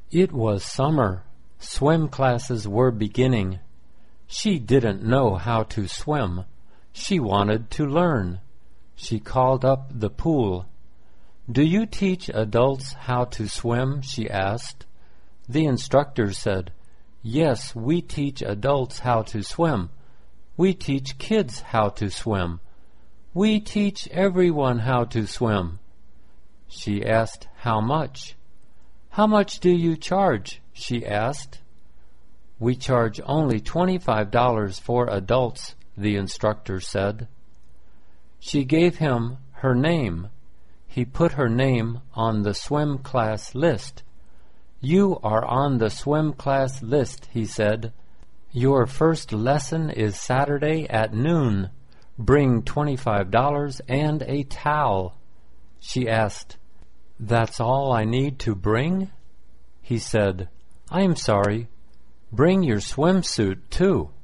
It was summer. Swim classes were beginning. She didn't know how to swim. She wanted to learn. She called up the pool. "Do you teach adults how to swim?" she asked. The instructor said, "Yes, we teach adults how to swim. We teach kids how to swim. We teach everyone how to swim." She asked, "How much?" "How much do you charge?" she asked. "We charge only $25 for adults," the instructor said. She gave him her name. He put her name on the swim class list. "You are on the swim class list," he said. "Your first lesson is Saturday at noon. Bring $25 and a towel." She asked, "That's all I need to bring?" He said, "I'm sorry. Bring your swimsuit, too."